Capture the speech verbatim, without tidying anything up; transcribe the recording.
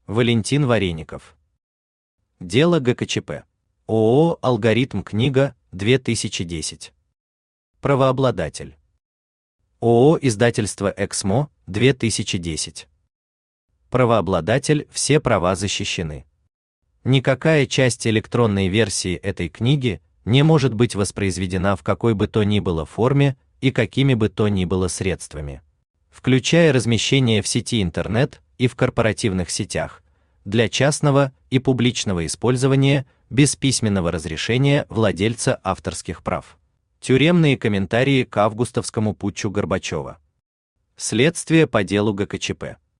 Валентин Вареников. Дело ГКЧП. ООО «Алгоритм Книга», две тысячи десять. Правообладатель. ООО «Издательство Эксмо», две тысячи десять. Правообладатель, все права защищены. Никакая часть электронной версии этой книги не может быть воспроизведена в какой бы то ни было форме и какими бы то ни было средствами, включая размещение в сети интернет и в корпоративных сетях, для частного и публичного использования без письменного разрешения владельца авторских прав. Тюремные комментарии к августовскому путчу Горбачева. Следствие по делу ГКЧП.